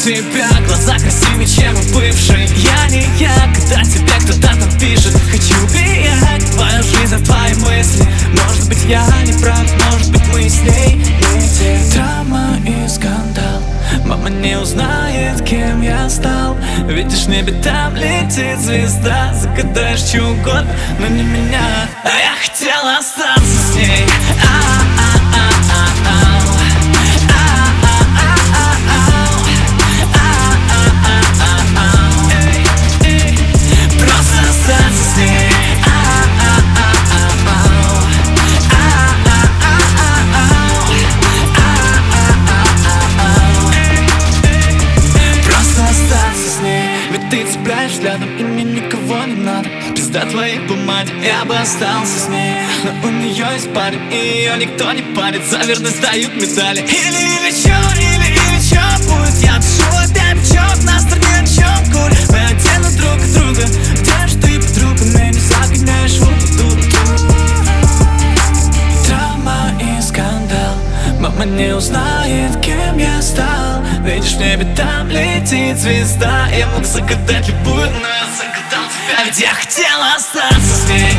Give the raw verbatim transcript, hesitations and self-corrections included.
тебя глаза красивее, чем у бывшей. Я не я, когда тебе кто-то там пишет: хочу влиять в твою жизнь, в твои мысли. Может быть, я не прав, может быть, мы с ней не те. Драма и скандал, мама не узнает, кем я стал. Видишь, в небе там летит звезда. Загадаешь чего угодно, но не меня. А я хотела остаться с ней. Ты цепляешь взглядом, и мне никого не надо. Пизда твоей помаде, я бы остался с ней. Но у нее есть парень, и ее никто не парит. За верность дают медали. Или, или чё, или, или чё будет. Я дышу опять печёт, на стороне о чём курю. Мы отдельно друг от друга. Где ж ты, подруга, меня не загоняешь в угоду. Драма и скандал, мама не узнает, кем я стал. Видишь, в небе там летит звезда. Я мог загадать любую, но я загадал тебя, ведь я хотел остаться с ней.